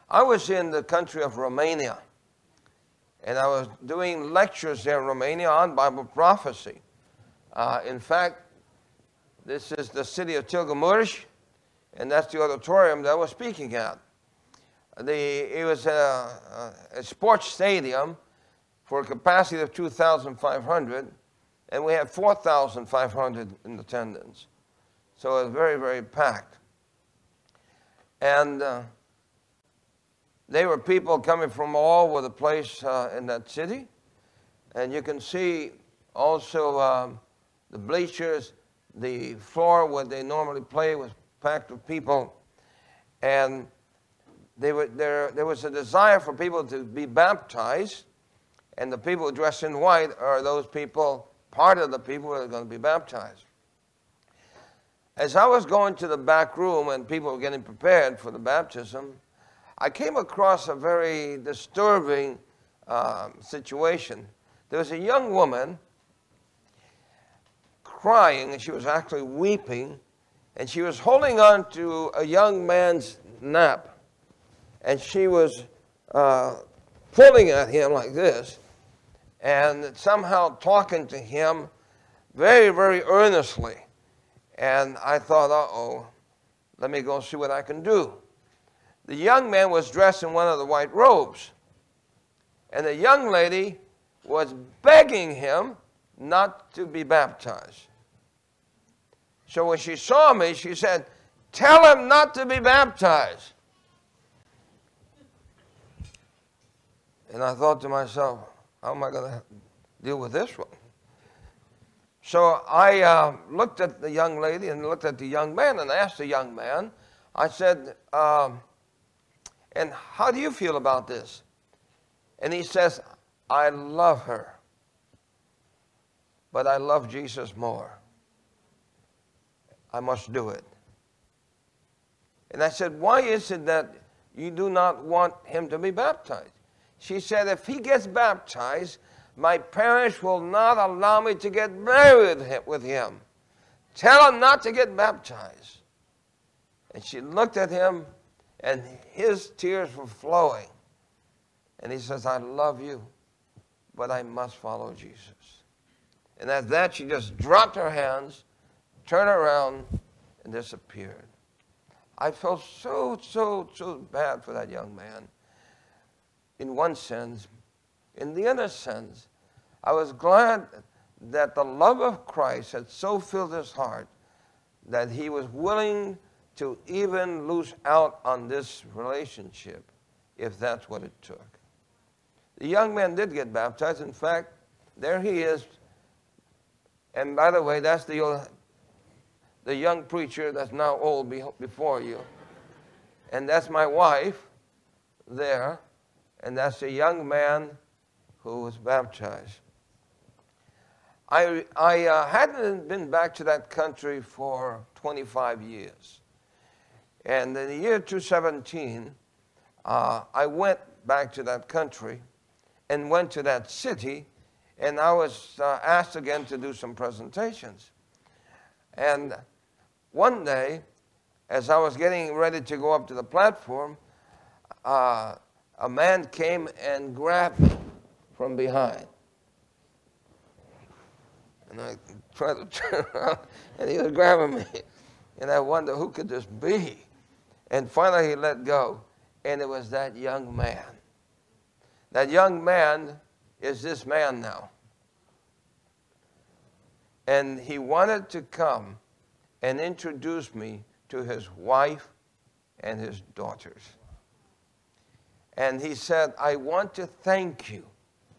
I was in the country of Romania, and I was doing lectures there in Romania on Bible prophecy. In fact, this is the city of Târgu, and that's the auditorium that I was speaking at. It was a sports stadium for a capacity of 2,500, and we had 4,500 in attendance. So it was very, very packed. And they were people coming from all over the place in that city. And you can see also the bleachers, the floor where they normally play was packed with people. And there was a desire for people to be baptized. And the people dressed in white are those people, part of the people that are going to be baptized. As I was going to the back room and people were getting prepared for the baptism, I came across a very disturbing situation. There was a young woman crying, and she was actually weeping, and she was holding on to a young man's nap, and she was pulling at him like this, and somehow talking to him very, very earnestly. And I thought, uh-oh, let me go see what I can do. The young man was dressed in one of the white robes. And the young lady was begging him not to be baptized. So when she saw me, she said, "Tell him not to be baptized." And I thought to myself, how am I going to deal with this one? So I looked at the young lady and looked at the young man and asked the young man, I said, and how do you feel about this? And he says, I love her, but I love Jesus more. I must do it. And I said, why is it that you do not want him to be baptized? She said, if he gets baptized, my parents will not allow me to get married with him. Tell him not to get baptized. And she looked at him, and his tears were flowing. And he says, I love you, but I must follow Jesus. And at that, she just dropped her hands, turned around, and disappeared. I felt so bad for that young man, in one sense. In the other sense, I was glad that the love of Christ had so filled his heart that he was willing to even lose out on this relationship, if that's what it took. The young man did get baptized. In fact, there he is. And by the way, that's the young preacher that's now old before you. And that's my wife there. And that's the young man who was baptized. I hadn't been back to that country for 25 years. And in the year 2017, I went back to that country and went to that city, and I was asked again to do some presentations. And one day, as I was getting ready to go up to the platform, a man came and grabbed me from behind. And I tried to turn around, and he was grabbing me. And I wondered, who could this be? And finally he let go, and it was that young man. That young man is this man now. And he wanted to come and introduce me to his wife and his daughters. And he said, I want to thank you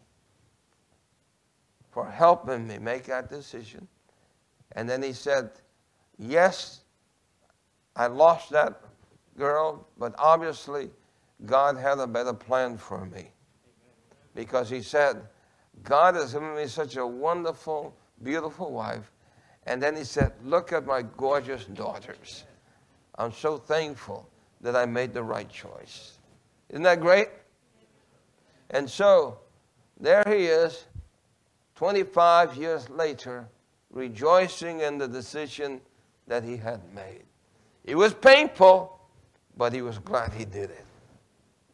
for helping me make that decision. And then he said, yes, I lost that girl, but obviously God had a better plan for me. Because he said, God has given me such a wonderful, beautiful wife. And then he said, look at my gorgeous daughters. I'm so thankful that I made the right choice. Isn't that great? And so, there he is, 25 years later, rejoicing in the decision that he had made. It was painful, but he was glad he did it.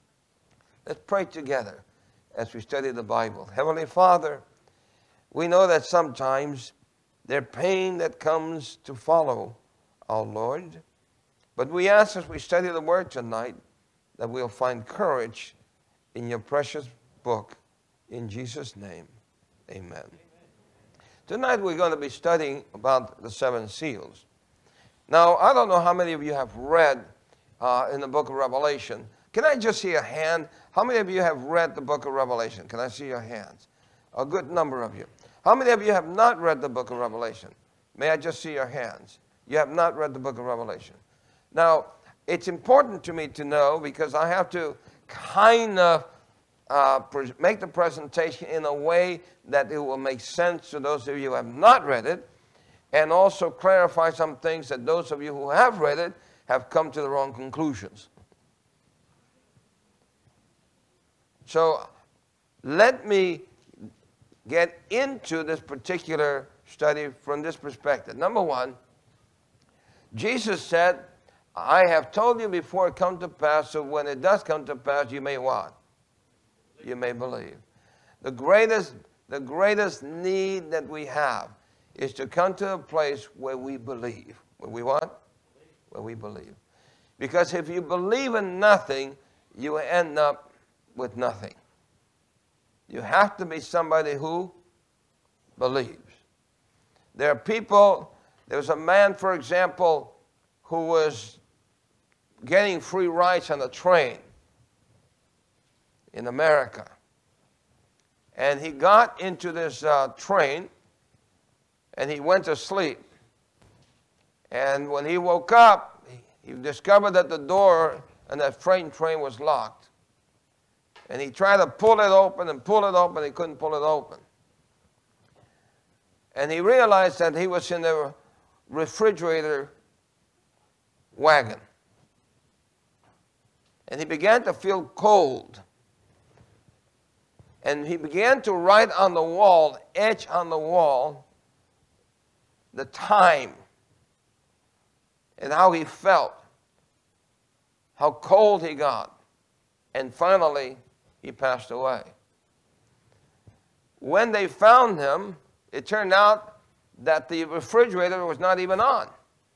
Let's pray together as we study the Bible. Heavenly Father, we know that sometimes there's pain that comes to follow our Lord. But we ask as we study the Word tonight that we'll find courage in your precious book. In Jesus' name, amen. Tonight we're going to be studying about the seven seals. Now, I don't know how many of you have read in the book of Revelation. Can I just see a hand? How many of you have read the book of Revelation? Can I see your hands? A good number of you. How many of you have not read the book of Revelation? May I just see your hands? You have not read the book of Revelation. Now, it's important to me to know because I have to kind of make the presentation in a way that it will make sense to those of you who have not read it, and also clarify some things that those of you who have read it have come to the wrong conclusions. So let me get into this particular study from this perspective. Number one, Jesus said, I have told you before it comes to pass, so when it does come to pass, you may what? You may believe. The greatest need that we have is to come to a place where we believe. Where we what? Where we believe. Because if you believe in nothing, you end up with nothing. You have to be somebody who believes. There are people, there was a man, for example, who was getting free rides on a train in America. And he got into this train and he went to sleep. And when he woke up, he discovered that the door on that train was locked. And he tried to pull it open and pull it open. He couldn't pull it open. And he realized that he was in a refrigerator wagon. And he began to feel cold. And he began to write on the wall, etch on the wall, the time and how he felt, how cold he got. And finally, he passed away. When they found him, it turned out that the refrigerator was not even on.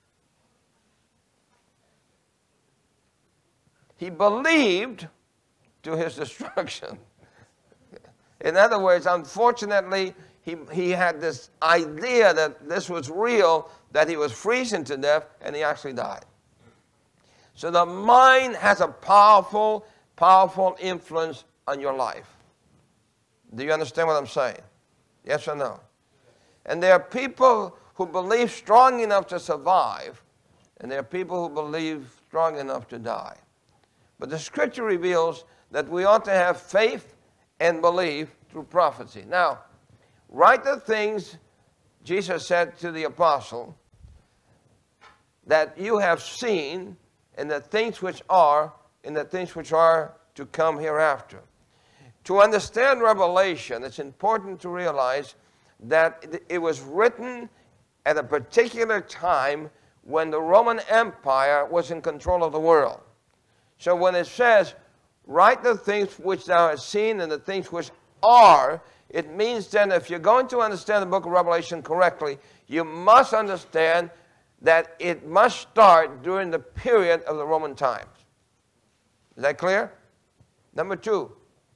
He believed to his destruction. In other words, unfortunately, he had this idea that this was real, that he was freezing to death, and he actually died. So the mind has a powerful, powerful influence on your life. Do you understand what I'm saying? Yes or no? And there are people who believe strong enough to survive, and there are people who believe strong enough to die. But the scripture reveals that we ought to have faith and believe through prophecy. Now, write the things Jesus said to the apostle that you have seen, and the things which are, and the things which are to come hereafter. To understand Revelation, it's important to realize that it was written at a particular time when the Roman Empire was in control of the world. So when it says, write the things which thou hast seen and the things which are, it means then if you're going to understand the book of Revelation correctly, you must understand that it must start during the period of the Roman times. Is that clear? Number two,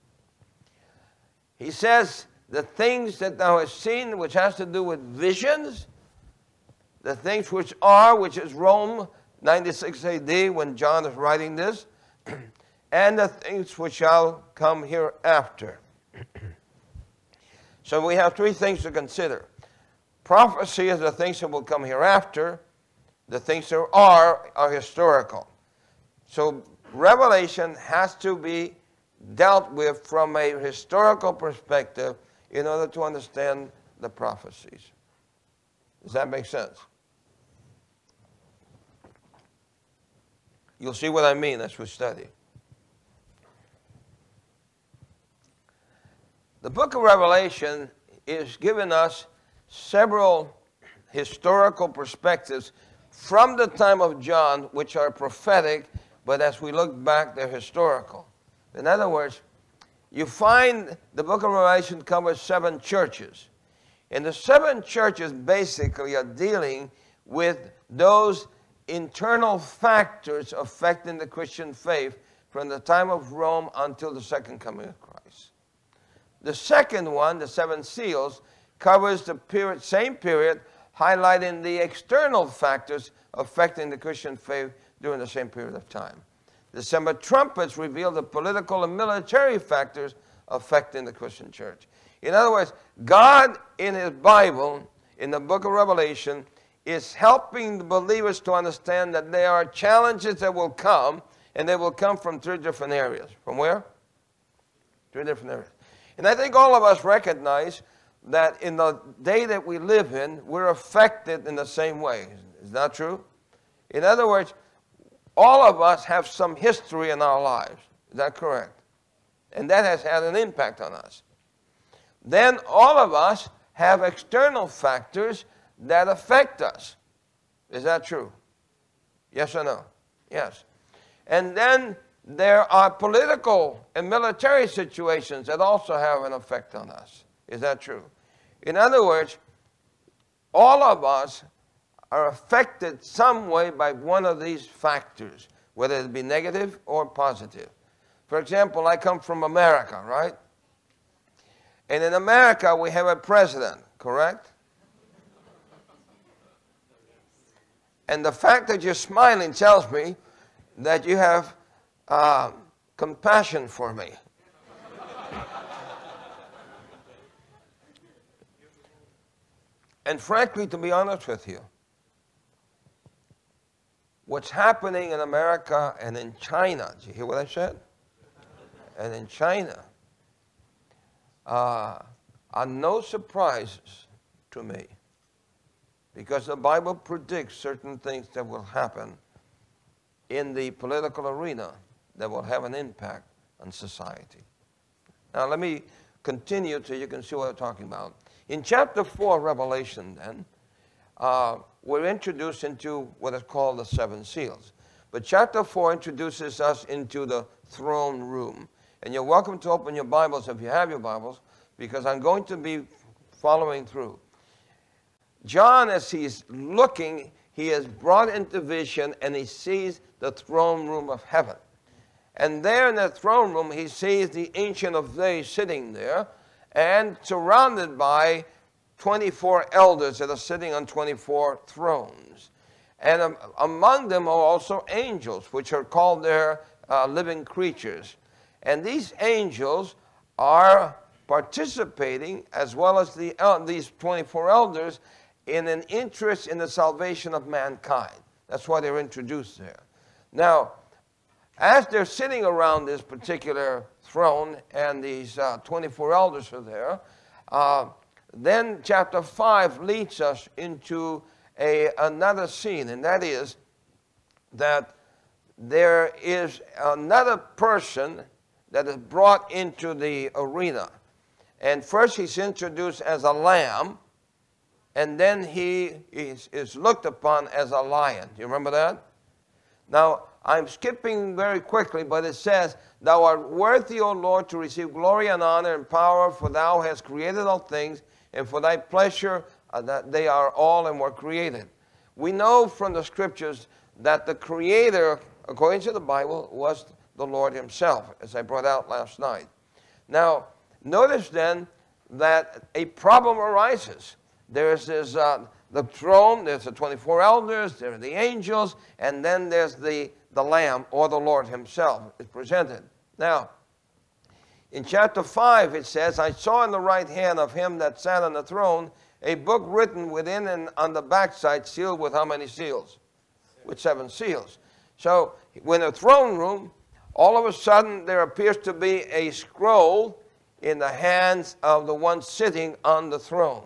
he says the things that thou hast seen, which has to do with visions, the things which are, which is Rome, 96 AD, when John is writing this, and the things which shall come hereafter. So we have three things to consider. Prophecy is the things that will come hereafter. The things that are historical. So Revelation has to be dealt with from a historical perspective in order to understand the prophecies. Does that make sense? You'll see what I mean as we study. The book of Revelation is giving us several historical perspectives from the time of John, which are prophetic, but as we look back, they're historical. In other words, you find the book of Revelation covers 7 churches. And the 7 churches basically are dealing with those internal factors affecting the Christian faith from the time of Rome until the second coming of Christ. The second one, the 7 seals, covers the same period, highlighting the external factors affecting the Christian faith during the same period of time. The 7 trumpets reveal the political and military factors affecting the Christian church. In other words, God in His Bible, in the book of Revelation, is helping the believers to understand that there are challenges that will come, and they will come from 3 different areas. From where? 3 different areas. And I think all of us recognize that in the day that we live in, we're affected in the same way. Is that true? In other words, all of us have some history in our lives. Is that correct? And that has had an impact on us. Then all of us have external factors that affect us. Is that true? Yes or no? Yes. And then there are political and military situations that also have an effect on us. Is that true? In other words, all of us are affected some way by one of these factors, whether it be negative or positive. For example, I come from America, right? And in America, we have a president, correct? And the fact that you're smiling tells me that you have compassion for me. And frankly, to be honest with you, what's happening in America and in China, did you hear what I said? And in China, are no surprises to me, because the Bible predicts certain things that will happen in the political arena that will have an impact on society. Now let me continue so you can see what I'm talking about. In chapter 4 of Revelation then, we're introduced into what is called the 7 seals. But chapter 4 introduces us into the throne room. And you're welcome to open your Bibles if you have your Bibles, because I'm going to be following through. John, as he's looking, he is brought into vision and he sees the throne room of heaven. And there in the throne room, he sees the Ancient of Days sitting there and surrounded by 24 elders that are sitting on 24 thrones. And among them are also angels, which are called their living creatures. And these angels are participating, as well as these 24 elders, in an interest in the salvation of mankind. That's why they're introduced there. Now, as they're sitting around this particular throne and these 24 elders are there, then chapter 5 leads us into another scene, and that is that there is another person that is brought into the arena. And first he's introduced as a lamb, and then he is looked upon as a lion. Do you remember that? Now, I'm skipping very quickly, but it says, "Thou art worthy, O Lord, to receive glory and honor and power, for thou hast created all things, and for thy pleasure that they are all and were created." We know from the scriptures that the creator, according to the Bible, was the Lord himself, as I brought out last night. Now, notice then that a problem arises. There's this, the throne, there's the 24 elders, there are the angels, and then there's the Lamb, or the Lord himself, is presented. Now, in chapter 5 it says, "I saw in the right hand of him that sat on the throne a book written within and on the backside, sealed with how many seals? With 7 seals. So, when the throne room, all of a sudden there appears to be a scroll in the hands of the one sitting on the throne.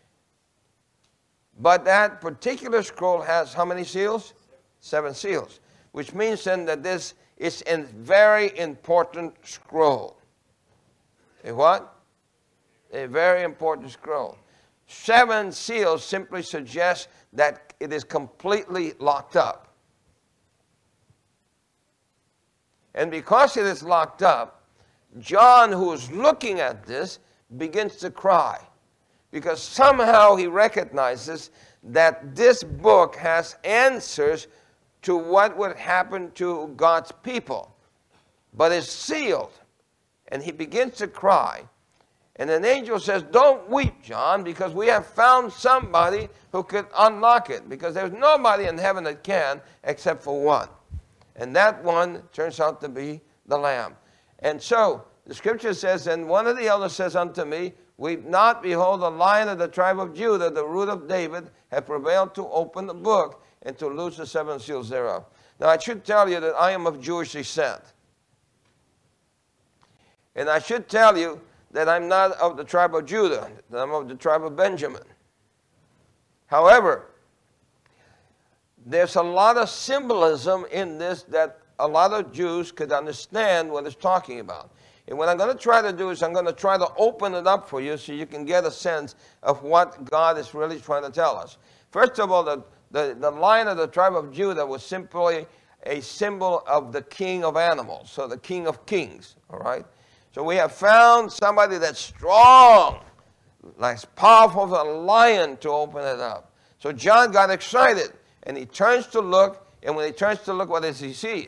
But that particular scroll has how many seals? 7 seals. Which means then that this is a very important scroll. A what? A very important scroll. 7 seals simply suggests that it is completely locked up. And because it is locked up, John, who is looking at this, begins to cry, because somehow he recognizes that this book has answers to what would happen to God's people, but it's sealed. And he begins to cry. And an angel says, "Don't weep, John, because we have found somebody who could unlock it, because there's nobody in heaven that can except for one." And that one turns out to be the Lamb. And so the scripture says, "And one of the elders says unto me, Weep not, behold, the Lion of the tribe of Judah, the root of David, hath prevailed to open the book and to loose the seven seals thereof." Now I should tell you that I am of Jewish descent. And I should tell you that I'm not of the tribe of Judah, that I'm of the tribe of Benjamin. However, there's a lot of symbolism in this that a lot of Jews could understand what it's talking about. And what I'm going to try to do is I'm going to try to open it up for you so you can get a sense of what God is really trying to tell us. First of all, the Lion of the tribe of Judah was simply a symbol of the king of animals, so the king of kings, all right? So we have found somebody that's strong, like as powerful as a lion, to open it up. So John got excited, and he turns to look, and when he turns to look, what does he see?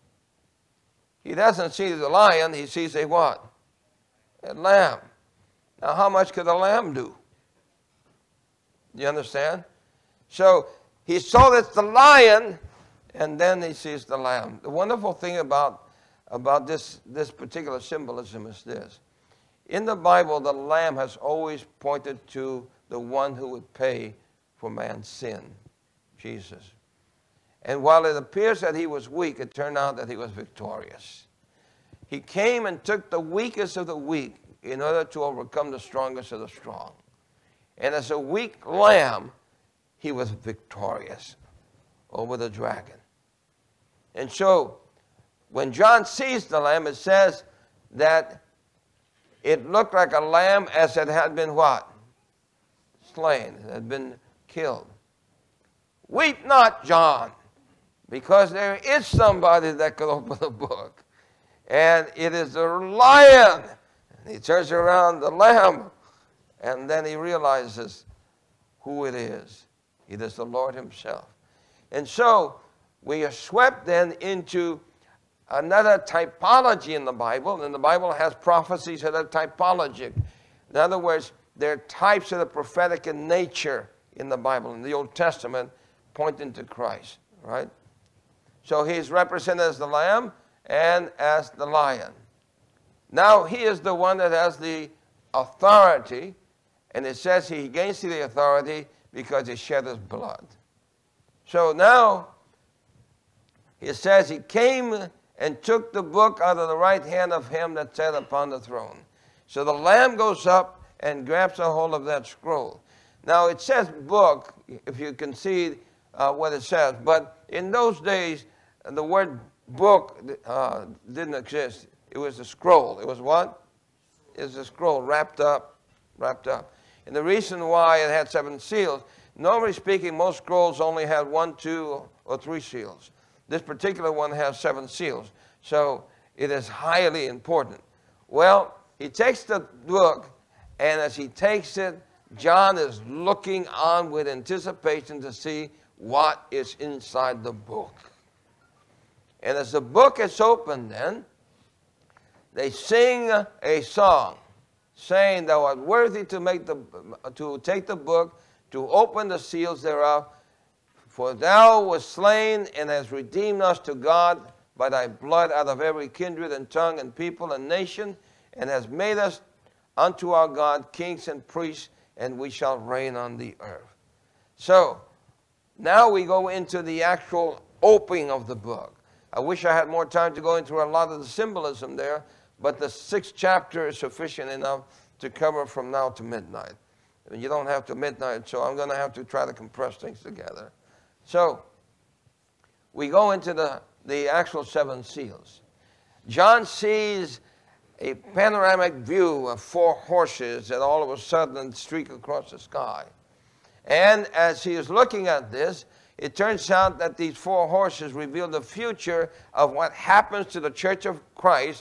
He doesn't see the lion, he sees a what? A lamb. Now, how much could a lamb do? Do you understand? So he saw that the lion, and then he sees the lamb. The wonderful thing about this particular symbolism is this. In the Bible, the lamb has always pointed to the one who would pay for man's sin, Jesus. And while it appears that he was weak, it turned out that he was victorious. He came and took the weakest of the weak in order to overcome the strongest of the strong. And as a weak lamb, he was victorious over the dragon. And so, when John sees the lamb, it says that it looked like a lamb as it had been what? Slain. It had been killed. Weep not, John, because there is somebody that could open the book. And it is the lion. And he turns around the lamb, and then he realizes who it is. It is the Lord himself. And so we are swept then into another typology in the Bible, and the Bible has prophecies that are typologic. In other words, they're types of the prophetic in nature in the Bible, in the Old Testament, pointing to Christ, right? So he's represented as the lamb and as the lion. Now he is the one that has the authority, and it says he gains the authority because he shed his blood. So now it says he came and took the book out of the right hand of him that sat upon the throne. So the lamb goes up and grabs a hold of that scroll. Now it says book, if you can see what it says, but in those days the word book didn't exist. It was a scroll. It was what? It was a scroll wrapped up. And the reason why it had 7 seals, normally speaking, most scrolls only had 1, 2, or 3 seals. This particular one has 7 seals. So it is highly important. Well, he takes the book, and as he takes it, John is looking on with anticipation to see what is inside the book. And as the book is opened then, they sing a song, saying, "Thou art worthy to take the book, to open the seals thereof. For thou wast slain and hast redeemed us to God by thy blood out of every kindred and tongue and people and nation, and hast made us unto our God kings and priests, and we shall reign on the earth." So, now we go into the actual opening of the book. I wish I had more time to go into a lot of the symbolism there, but the 6th chapter is sufficient enough to cover from now to midnight. And you don't have to midnight, so I'm going to have to try to compress things together. So, we go into the actual 7 seals. John sees a panoramic view of 4 horses that all of a sudden streak across the sky. And as he is looking at this, it turns out that these 4 horses reveal the future of what happens to the Church of Christ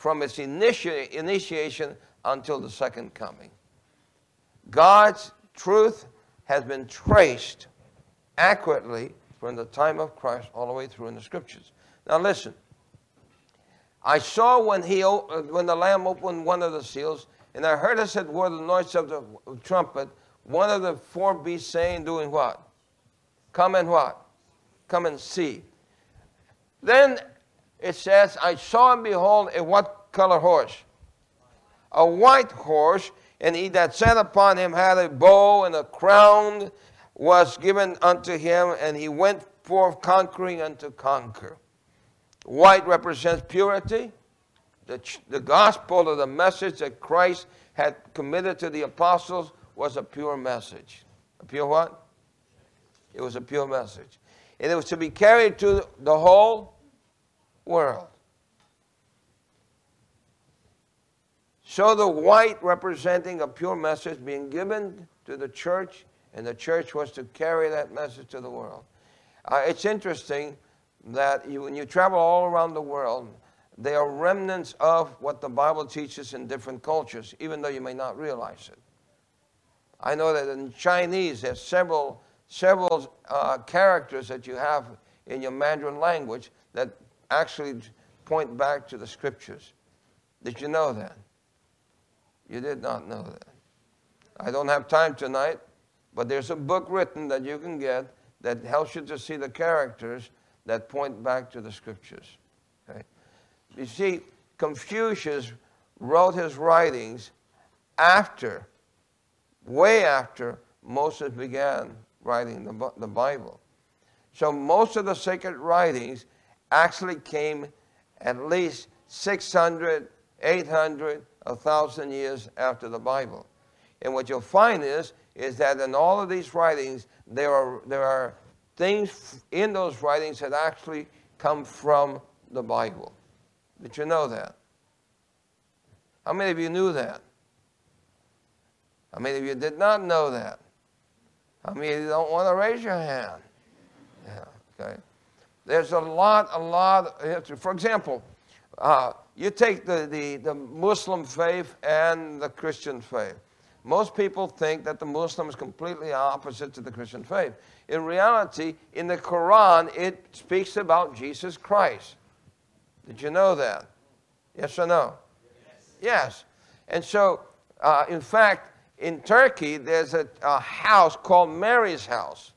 from its initiation until the second coming. God's truth has been traced accurately from the time of Christ all the way through in the Scriptures. Now listen. I saw when the Lamb opened one of the seals, and I heard as it were the noise of the trumpet, one of the four beasts saying, doing what? Come and what? Come and see. Then it says, I saw and behold a what color horse? A white horse, and he that sat upon him had a bow, and a crown was given unto him, and he went forth conquering and to conquer. White represents purity. The gospel or the message that Christ had committed to the apostles was a pure message. A pure what? It was a pure message. And it was to be carried to the whole world. So the white representing a pure message being given to the church, and the church was to carry that message to the world. It's interesting that when you travel all around the world, they are remnants of what the Bible teaches in different cultures, even though you may not realize it. I know that in Chinese, there's several characters that you have in your Mandarin language that actually point back to the Scriptures. Did you know that? You did not know that. I don't have time tonight, but there's a book written that you can get that helps you to see the characters that point back to the Scriptures. Okay? You see, Confucius wrote his writings way after Moses began writing the Bible. So most of the sacred writings actually came at least 600, 800, 1,000 years after the Bible. And what you'll find is that in all of these writings, there are things in those writings that actually come from the Bible. Did you know that? How many of you knew that? How many of you did not know that? How many of you don't want to raise your hand? Yeah, okay. There's a lot of history. For example, you take the Muslim faith and the Christian faith. Most people think that the Muslim is completely opposite to the Christian faith. In reality, in the Quran, it speaks about Jesus Christ. Did you know that? Yes or no? Yes. And so, in fact, in Turkey, there's a house called Mary's house.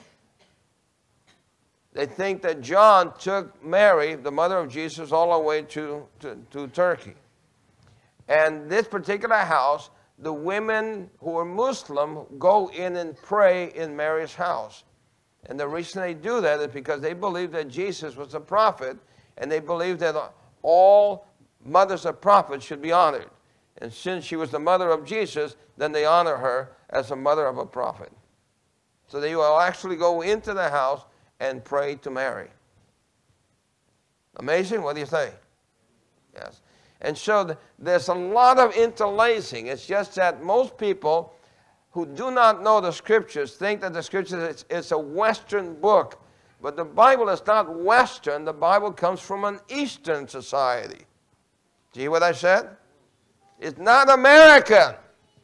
They think that John took Mary, the mother of Jesus, all the way to Turkey. And this particular house, the women who are Muslim go in and pray in Mary's house. And the reason they do that is because they believe that Jesus was a prophet, and they believe that all mothers of prophets should be honored. And since she was the mother of Jesus, then they honor her as the mother of a prophet. So they will actually go into the house and pray to Mary. Amazing? What do you say? Yes. And so there's a lot of interlacing. It's just that most people who do not know the Scriptures think that the Scriptures is a Western book. But the Bible is not Western. The Bible comes from an Eastern society. Do you hear what I said? It's not American.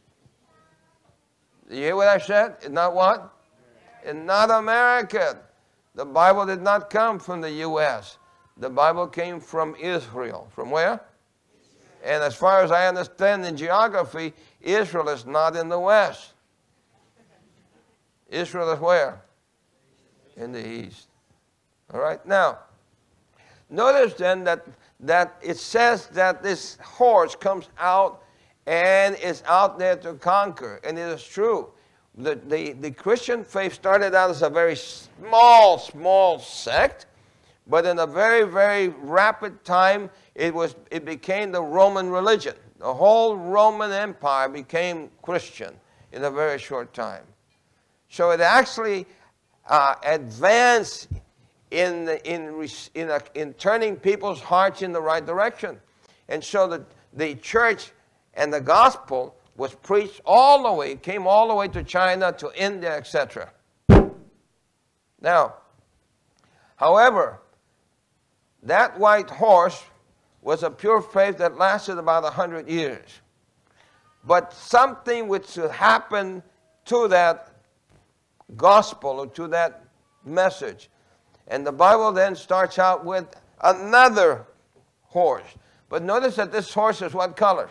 Do you hear what I said? It's not what? It's not American. The Bible did not come from the U.S. The Bible came from Israel. From where? And as far as I understand in geography, Israel is not in the West. Israel is where? In the East. All right? Now, notice then that it says that this horse comes out and is out there to conquer. And it is true. The Christian faith started out as a very small sect, but in a very, very rapid time, it became the Roman religion. The whole Roman Empire became Christian in a very short time. So it actually advanced in turning people's hearts in the right direction. And so the church and the gospel was preached all the way, came all the way to China, to India, etc. Now, however, that white horse was a pure faith that lasted about 100 years. But something which happened to that gospel or to that message. And the Bible then starts out with another horse. But notice that this horse is what color?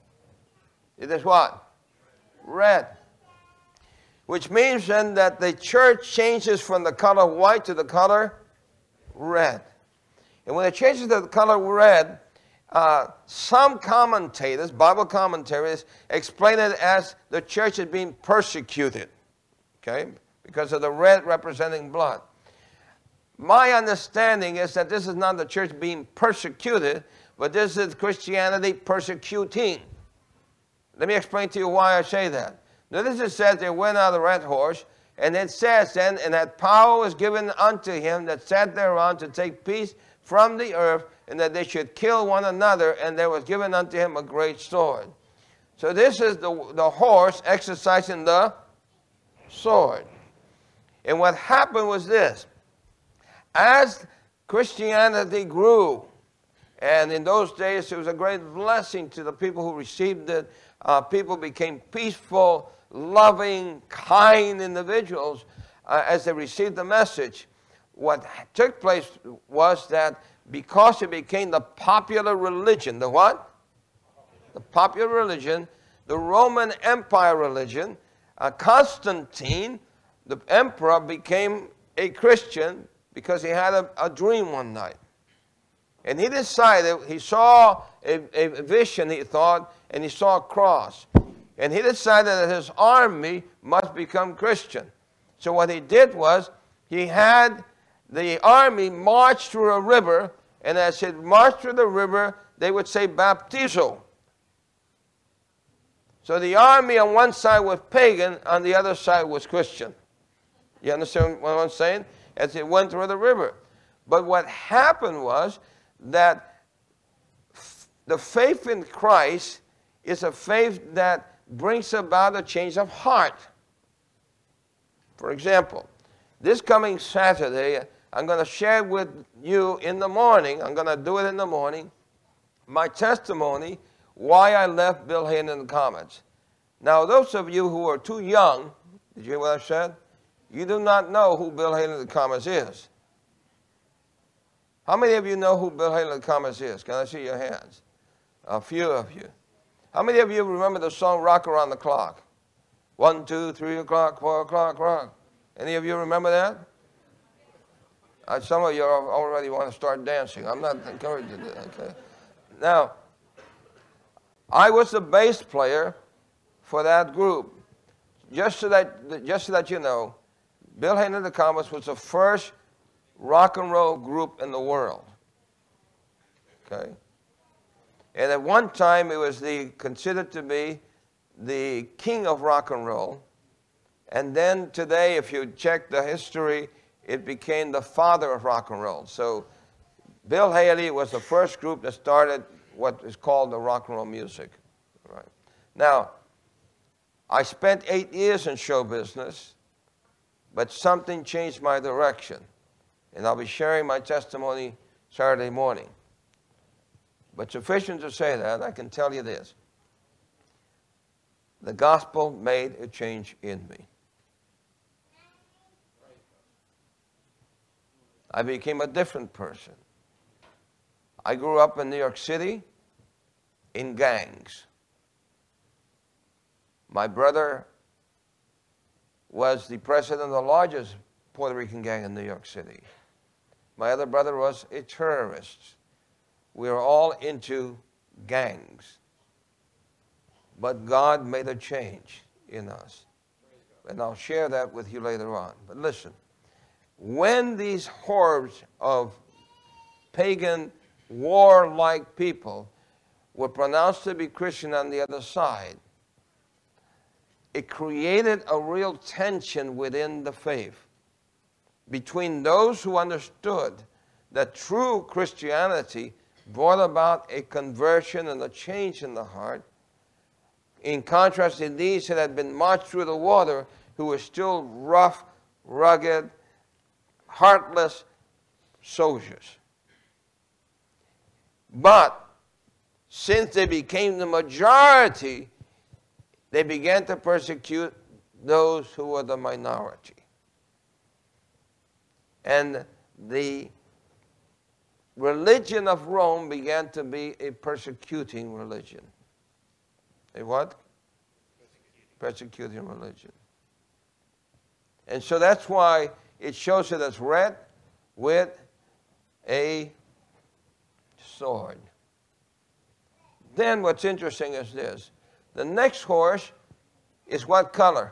It is what? Red. Which means then that the church changes from the color white to the color red. And when it changes to the color red, some commentators, Bible commentators, explain it as the church is being persecuted. Okay? Because of the red representing blood. My understanding is that this is not the church being persecuted, but this is Christianity persecuting. Let me explain to you why I say that. Notice it says they went out of the red horse, and it says then, and that power was given unto him that sat thereon to take peace from the earth, and that they should kill one another, and there was given unto him a great sword. So this is the horse exercising the sword. And what happened was this. As Christianity grew, and in those days it was a great blessing to the people who received it, people became peaceful, loving, kind individuals as they received the message. What took place was that because it became the popular religion, the what? The popular religion, the Roman Empire religion, Constantine, the emperor, became a Christian because he had a dream one night. And he decided, he saw a vision, he thought, and he saw a cross. And he decided that his army must become Christian. So what he did was, he had the army march through a river, and as it marched through the river, they would say baptizo. So the army on one side was pagan, on the other side was Christian. You understand what I'm saying? As it went through the river. But what happened was that the faith in Christ is a faith that brings about a change of heart. For example, this coming Saturday, I'm going to share with you in the morning, I'm going to do it in the morning, my testimony, why I left Bill Haley in the Comets. Now, those of you who are too young, did you hear what I said? You do not know who Bill Haley in the Comets is. How many of you know who Bill Haley in the Comets is? Can I see your hands? A few of you. How many of you remember the song Rock Around the Clock? 1, 2, 3 o'clock, 4 o'clock, rock. Any of you remember that? Some of you already want to start dancing. I'm not encouraging it. Okay. Now, I was the bass player for that group. Just so that you know, Bill Haley and the Comets was the first rock and roll group in the world. Okay? And at one time, it was considered to be the king of rock and roll. And then today, if you check the history, it became the father of rock and roll. So Bill Haley was the first group that started what is called the rock and roll music. Right. Now, I spent 8 years in show business, but something changed my direction. And I'll be sharing my testimony Saturday morning. But sufficient to say that, I can tell you this. The gospel made a change in me. I became a different person. I grew up in New York City in gangs. My brother was the president of the largest Puerto Rican gang in New York City. My other brother was a terrorist. We were all into gangs. But God made a change in us. And I'll share that with you later on. But listen, when these hordes of pagan, warlike people were pronounced to be Christian on the other side, it created a real tension within the faith between those who understood that true Christianity brought about a conversion and a change in the heart, in contrast to these that had been marched through the water, who were still rough, rugged, heartless soldiers. But since they became the majority, they began to persecute those who were the minority. And the religion of Rome began to be a persecuting religion. A what? Persecuting religion. And so that's why it shows it as red with a sword. Then what's interesting is this. The next horse is what color?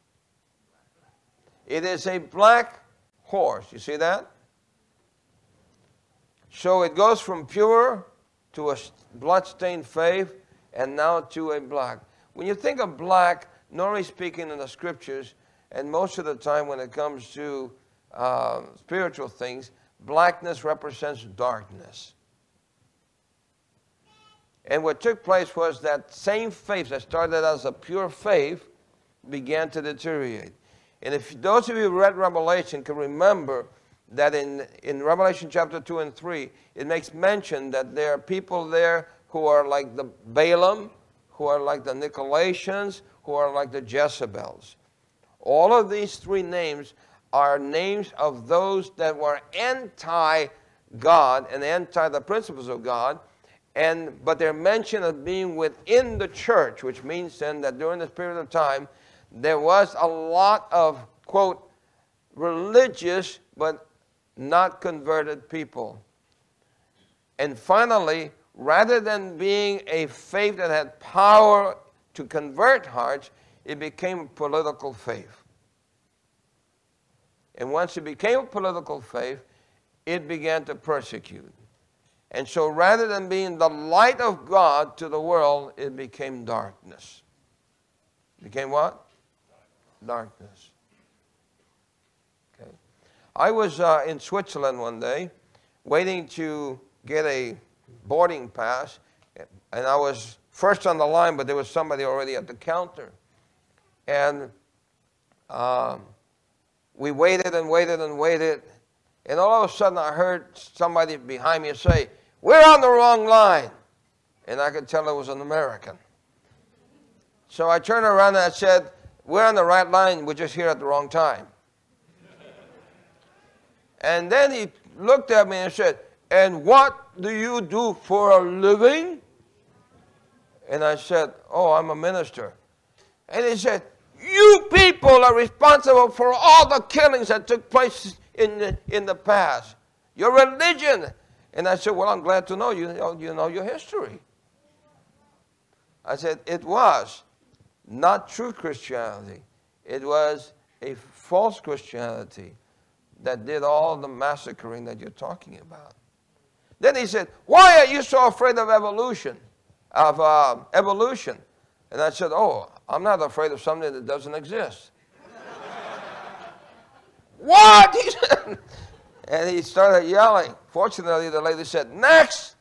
It is a black horse. You see that? So it goes from pure to a blood-stained faith and now to a black. When you think of black, normally speaking in the scriptures, and most of the time when it comes to spiritual things, blackness represents darkness. And what took place was that same faith that started as a pure faith began to deteriorate. And if those of you who read Revelation can remember that in Revelation chapter 2 and 3, it makes mention that there are people there who are like the Balaam, who are like the Nicolaitans, who are like the Jezebels. All of these three names are names of those that were anti-God and anti the principles of God, but they're mentioned as being within the church, which means then that during this period of time, there was a lot of, quote, religious but not converted people. And finally, rather than being a faith that had power to convert hearts, it became a political faith. And once it became a political faith, it began to persecute. And so rather than being the light of God to the world, it became darkness. It became what? Darkness. Okay. I was in Switzerland one day waiting to get a boarding pass, and I was first on the line, but there was somebody already at the counter. And we waited and waited and waited, and all of a sudden I heard somebody behind me say, "We're on the wrong line." And I could tell it was an American. So I turned around and I said, "We're on the right line, we're just here at the wrong time." And then he looked at me and said, "And what do you do for a living?" And I said, "Oh, I'm a minister." And he said, "You people are responsible for all the killings that took place in the past. Your religion." And I said, "Well, I'm glad to know you know your history." I said, "It was not true Christianity. It was a false Christianity that did all the massacring that you're talking about." Then he said, "Why are you so afraid of evolution? And I said, "Oh, I'm not afraid of something that doesn't exist." "What?" He said. And he started yelling. Fortunately, the lady said, "Next!"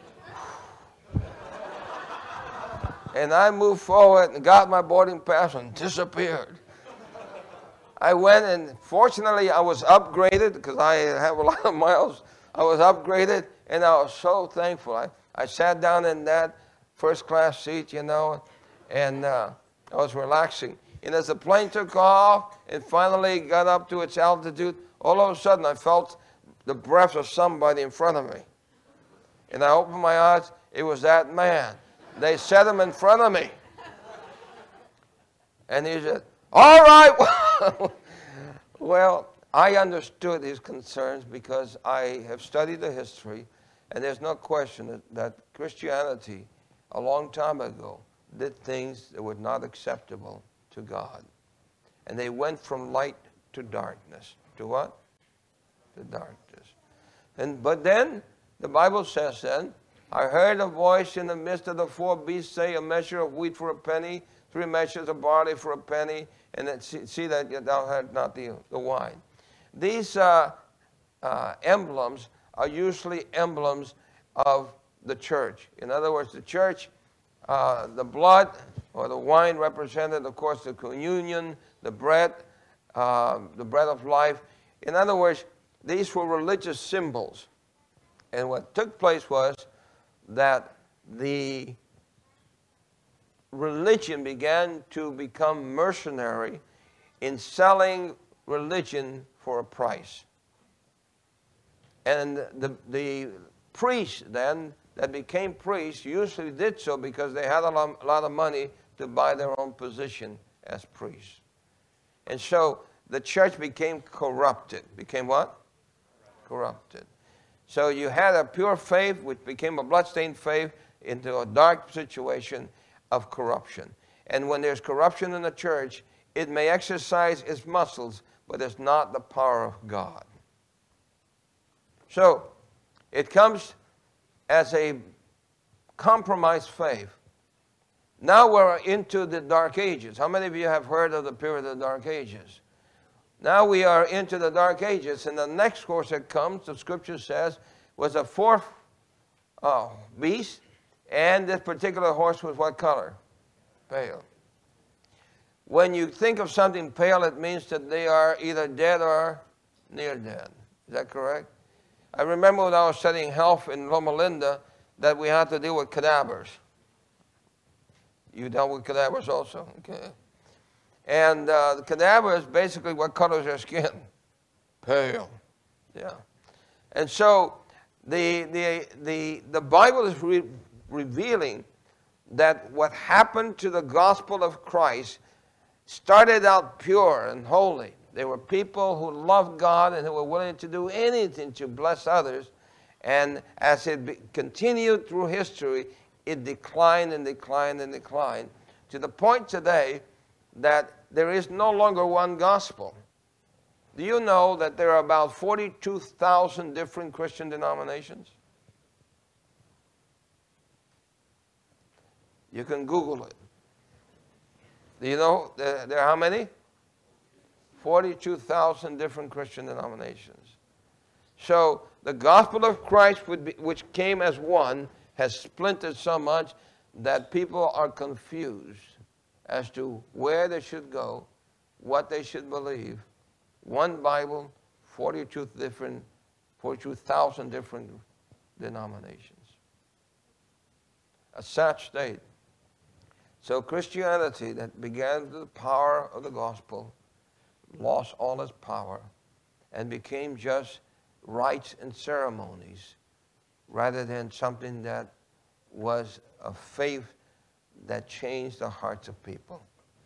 And I moved forward and got my boarding pass and disappeared. I went, and fortunately I was upgraded because I have a lot of miles. I was upgraded, and I was so thankful. I sat down in that first class seat, and I was relaxing. And as the plane took off and finally got up to its altitude, all of a sudden I felt the breath of somebody in front of me. And I opened my eyes. It was that man. They set him in front of me. And he said, "All right." Well, I understood his concerns because I have studied the history, and there's no question that Christianity, a long time ago, did things that were not acceptable to God. And they went from light to darkness. To what? To darkness. But then, the Bible says then, "I heard a voice in the midst of the four beasts say, a measure of wheat for a penny, 3 measures of barley for a penny, and then see that thou hast not the wine." These emblems are usually emblems of the church. In other words, the church, the blood or the wine represented, of course, the communion, the bread of life. In other words, these were religious symbols. And what took place was that the religion began to become mercenary in selling religion for a price. And the priests then that became priests usually did so because they had a lot of money to buy their own position as priests. And so the church became corrupted. Became what? Corrupted. So you had a pure faith which became a bloodstained faith into a dark situation of corruption. And when there's corruption in the church, it may exercise its muscles, but it's not the power of God. So it comes as a compromised faith. Now we're into the Dark Ages. How many of you have heard of the period of the Dark Ages? Now we are into the Dark Ages, and the next course that comes, the scripture says, was a fourth beast, and this particular horse was what color? Pale. When you think of something pale, it means that they are either dead or near dead. Is that correct? I remember when I was studying health in Loma Linda that we had to deal with cadavers. You dealt with cadavers also? Okay. And the cadavers, basically, what color is their skin? Pale. Yeah. And so the Bible is revealing that what happened to the gospel of Christ started out pure and holy. There were people who loved God and who were willing to do anything to bless others. And as it continued through history, it declined and declined and declined to the point today that there is no longer one gospel. Do you know that there are about 42,000 different Christian denominations? You can Google it. Do you know there are how many? 42,000 different Christian denominations. So the gospel of Christ, which came as one, has splintered so much that people are confused as to where they should go, what they should believe. One Bible, 42,000 different denominations. A sad state. So Christianity that began with the power of the gospel lost all its power and became just rites and ceremonies rather than something that was a faith that changed the hearts of people.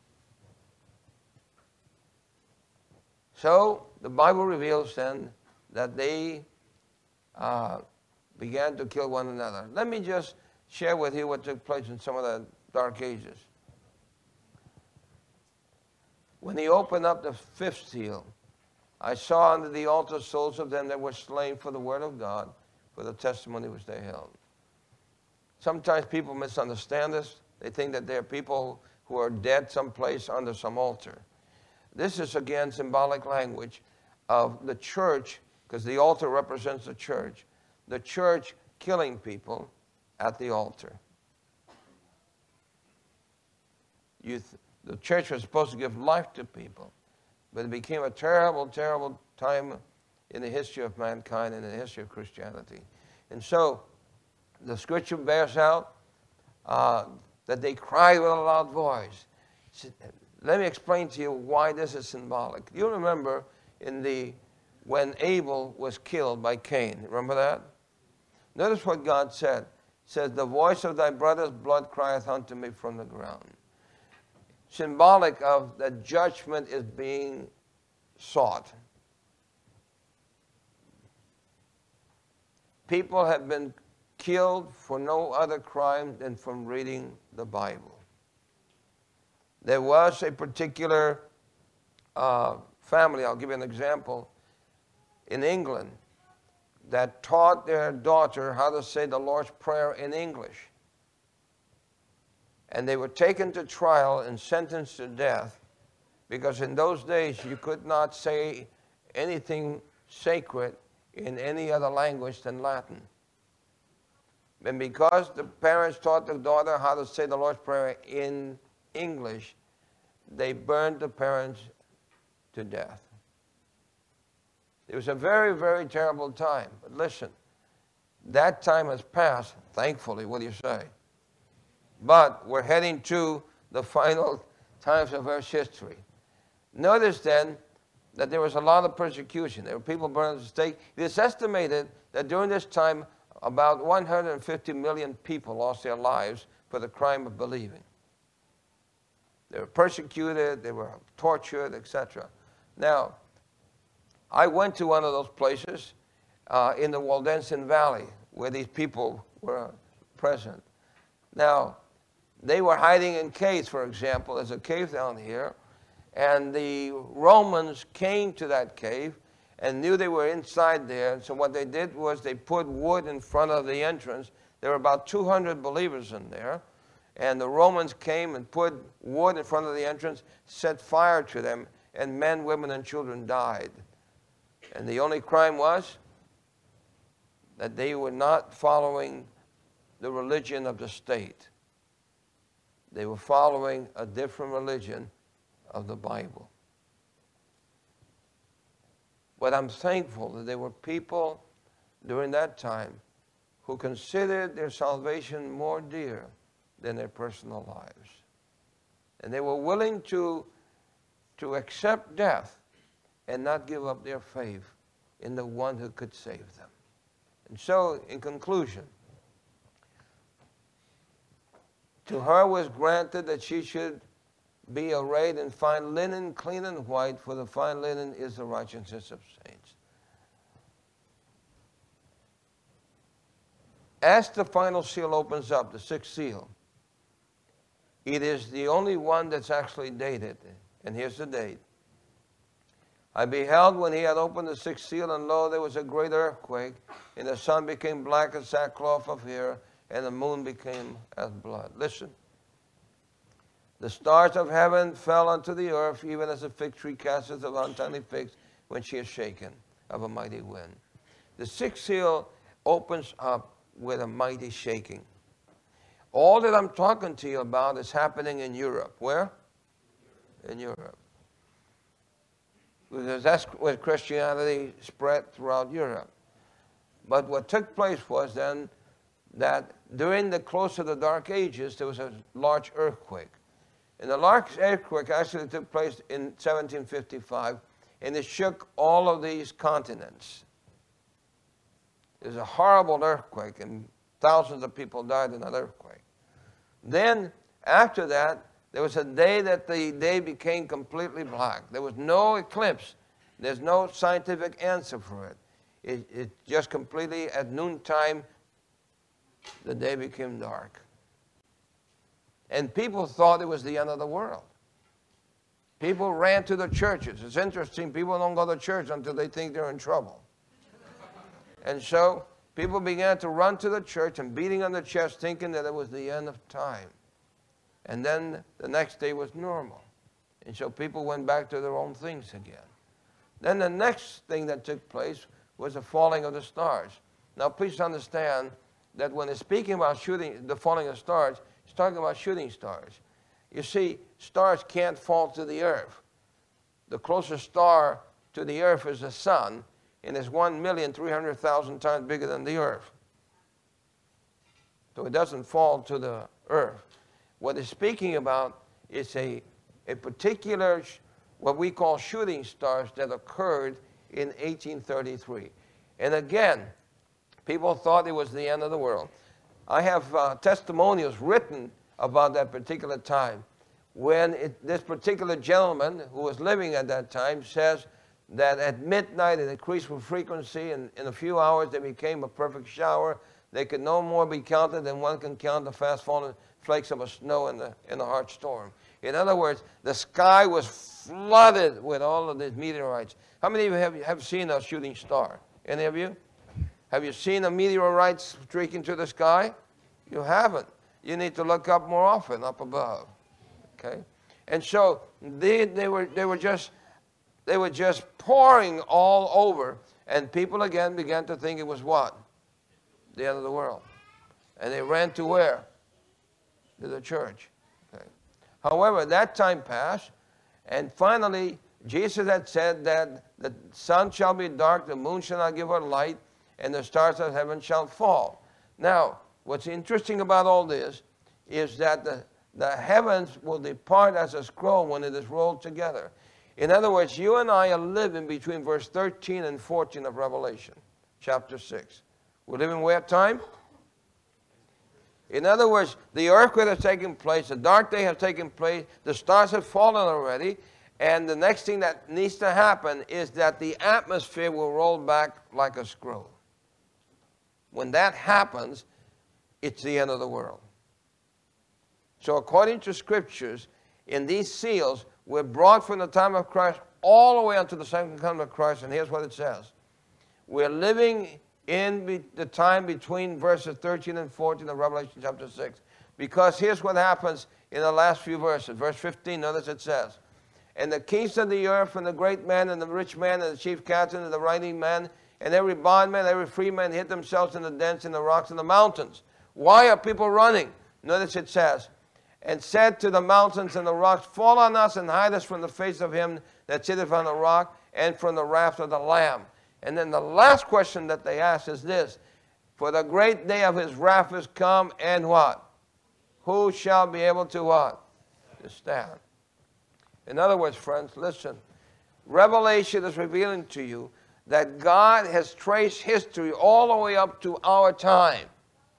So the Bible reveals then that they began to kill one another. Let me just share with you what took place in some of the Dark Ages. When he opened up the fifth seal, I saw under the altar souls of them that were slain for the word of God, for the testimony which they held. Sometimes people misunderstand this. They think that there are people who are dead someplace under some altar. This is, again, symbolic language of the church, because the altar represents the church killing people at the altar. The church was supposed to give life to people, but it became a terrible, terrible time in the history of mankind and in the history of Christianity. And so the scripture bears out that they cried with a loud voice. Let me explain to you why this is symbolic. You remember when Abel was killed by Cain. Remember that? Notice what God said. It says, "The voice of thy brother's blood crieth unto me from the ground." Symbolic of that judgment is being sought. People have been killed for no other crime than from reading the Bible. There was a particular family, I'll give you an example, in England that taught their daughter how to say the Lord's Prayer in English. And they were taken to trial and sentenced to death because in those days you could not say anything sacred in any other language than Latin. And because the parents taught the daughter how to say the Lord's Prayer in English, they burned the parents to death. It was a very, very terrible time. But listen, that time has passed. thankfully, what do you say? But we're heading to the final times of Earth's history. Notice then that there was a lot of persecution. There were people burned at the stake. It is estimated that during this time, about 150 million people lost their lives for the crime of believing. They were persecuted, they were tortured, etc. Now, I went to one of those places in the Waldensen Valley where these people were present. Now, they were hiding in caves, for example. There's a cave down here. And the Romans came to that cave and knew they were inside there. So what they did was they put wood in front of the entrance. There were about 200 believers in there. And the Romans came and put wood in front of the entrance, set fire to them, and men, women, and children died. And the only crime was that they were not following the religion of the state. They were following a different religion of the Bible. But I'm thankful that there were people during that time who considered their salvation more dear than their personal lives. And they were willing to accept death and not give up their faith in the one who could save them. And so, in conclusion, to her was granted that she should be arrayed in fine linen, clean and white, for the fine linen is the righteousness of saints. As the final seal opens up, the sixth seal, it is the only one that's actually dated. And here's the date. I beheld when he had opened the sixth seal, and lo, there was a great earthquake, and the sun became black as sackcloth of hair, and the moon became as blood. Listen. The stars of heaven fell unto the earth, even as a fig tree casteth of untimely figs when she is shaken of a mighty wind. The sixth seal opens up with a mighty shaking. All that I'm talking to you about is happening in Europe. Where? In Europe. Because that's where Christianity spread throughout Europe. But what took place was then that during the close of the Dark Ages, there was a large earthquake. And the large earthquake actually took place in 1755, and it shook all of these continents. It was a horrible earthquake, and thousands of people died in that earthquake. Then, after that, there was a day that the day became completely black. There was no eclipse. There's no scientific answer for it. It just completely, at noontime, the day became dark. And people thought it was the end of the world. People ran to the churches. It's interesting, people don't go to church until they think they're in trouble. And so people began to run to the church and beating on the chest, thinking that it was the end of time. And then the next day was normal. And so people went back to their own things again. Then the next thing that took place was the falling of the stars. Now please understand that when it's speaking about the falling of stars, it's talking about shooting stars. You see, stars can't fall to the earth. The closest star to the earth is the sun, and it's 1,300,000 times bigger than the earth. So it doesn't fall to the earth. What it's speaking about is a particular, what we call shooting stars that occurred in 1833. And again, people thought it was the end of the world. I have testimonials written about that particular time when this particular gentleman who was living at that time says that at midnight it increased with frequency, and in a few hours there became a perfect shower. They could no more be counted than one can count the fast falling flakes of a snow in the hard storm. In other words, the sky was flooded with all of these meteorites. How many of you have seen a shooting star? Any of you? Have you seen a meteorite streaking through the sky? You haven't. You need to look up more often, up above. Okay? And so they were just pouring all over, and people again began to think it was what? The end of the world. And they ran to where? To the church. Okay. However, that time passed, and finally Jesus had said that the sun shall be dark, the moon shall not give her light, and the stars of heaven shall fall. Now, What's interesting about all this is that the heavens will depart as a scroll when it is rolled together. In other words, you and I are living between verse 13 and 14 of Revelation, chapter 6. We're living where time? In other words, the earthquake has taken place, the dark day has taken place, the stars have fallen already, and the next thing that needs to happen is that the atmosphere will roll back like a scroll. When that happens, it's the end of the world. So according to scriptures, in these seals, we're brought from the time of Christ all the way unto the second coming of Christ, and here's what it says. We're living in the time between verses 13 and 14 of Revelation chapter 6. Because here's what happens in the last few verses. Verse 15, notice it says, and the kings of the earth, and the great man, and the rich man, and the chief captain, and the writing man, and every bondman, every free man hid themselves in the dens, in the rocks, and the mountains. Why are people running? Notice it says, and said to the mountains and the rocks, fall on us and hide us from the face of him that sitteth on the rock and from the wrath of the Lamb. And then the last question that they ask is this, for the great day of his wrath is come, and what? Who shall be able to what? To stand. In other words, friends, listen. Revelation is revealing to you that God has traced history all the way up to our time,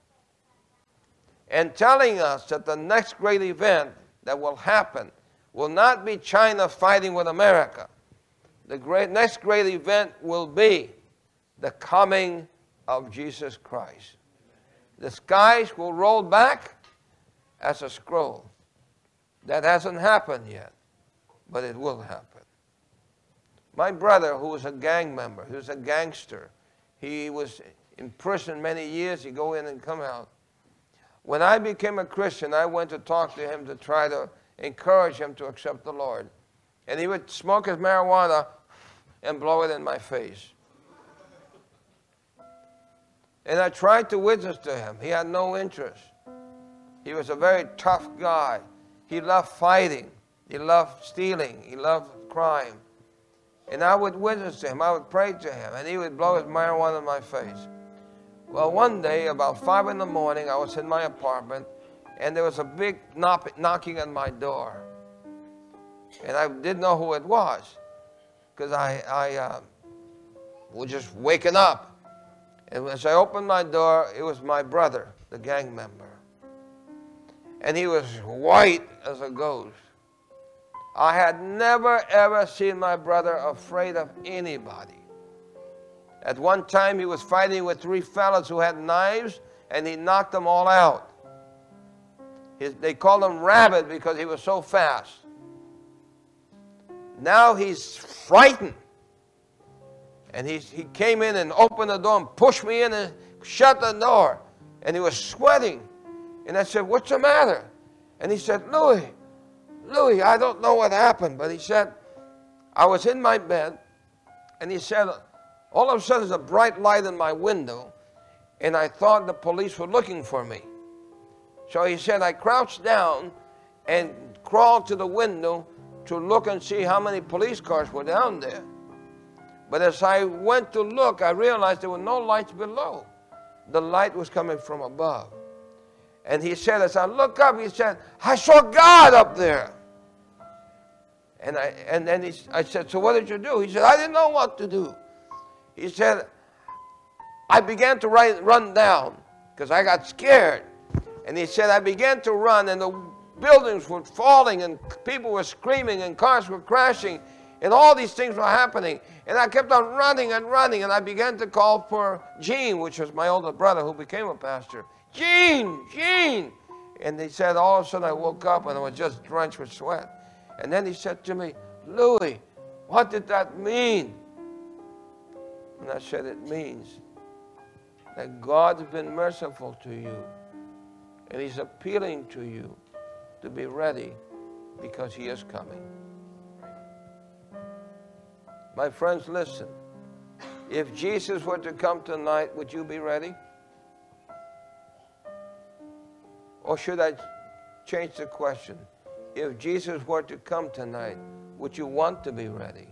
and telling us that the next great event that will happen will not be China fighting with America. The next great event will be the coming of Jesus Christ. The skies will roll back as a scroll. That hasn't happened yet, but it will happen. My brother, who was a gang member, he was a gangster. He was in prison many years. He'd go in and come out. When I became a Christian, I went to talk to him to try to encourage him to accept the Lord. And he would smoke his marijuana and blow it in my face. And I tried to witness to him. He had no interest. He was a very tough guy. He loved fighting. He loved stealing. He loved crime. And I would witness to him. I would pray to him. And he would blow his marijuana in my face. Well, one day, about 5 in the morning, I was in my apartment, and there was a big knocking on my door. And I didn't know who it was, because I was just waking up. And as I opened my door, it was my brother, the gang member. And he was white as a ghost. I had never, ever seen my brother afraid of anybody. At one time, he was fighting with 3 fellas who had knives, and he knocked them all out. They called him Rabbit because he was so fast. Now he's frightened. And he came in and opened the door and pushed me in and shut the door. And he was sweating. And I said, what's the matter? And he said, Louis, I don't know what happened. But he said, I was in my bed, and he said, all of a sudden, there's a bright light in my window, and I thought the police were looking for me. So he said, I crouched down and crawled to the window to look and see how many police cars were down there. But as I went to look, I realized there were no lights below. The light was coming from above. And he said, as I looked up, he said, I saw God up there. And I said, so what did you do? He said, I didn't know what to do. He said, I began to run down because I got scared. And he said, I began to run, and the buildings were falling, and people were screaming, and cars were crashing, and all these things were happening. And I kept on running and running, and I began to call for Gene, which was my older brother who became a pastor. Gene! And he said, all of a sudden I woke up, and I was just drenched with sweat. And then he said to me, Louis, what did that mean? And I said, it means that God's been merciful to you, and he's appealing to you to be ready because he is coming. My friends, listen. If Jesus were to come tonight, would you be ready? Or should I change the question? If Jesus were to come tonight, would you want to be ready?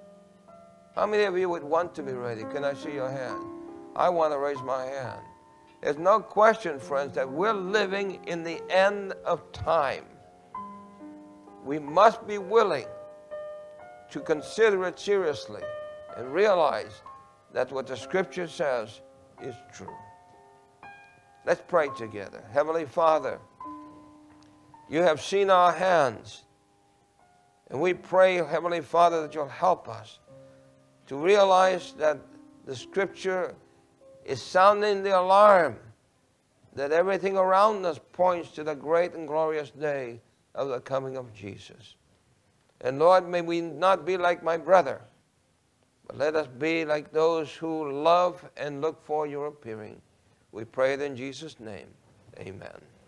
How many of you would want to be ready? Can I see your hand? I want to raise my hand. There's no question, friends, that we're living in the end of time. We must be willing to consider it seriously and realize that what the Scripture says is true. Let's pray together. Heavenly Father, you have seen our hands, and we pray, Heavenly Father, that you'll help us to realize that the Scripture is sounding the alarm, that everything around us points to the great and glorious day of the coming of Jesus. And Lord, may we not be like my brother, but let us be like those who love and look for your appearing. We pray it in Jesus' name. Amen.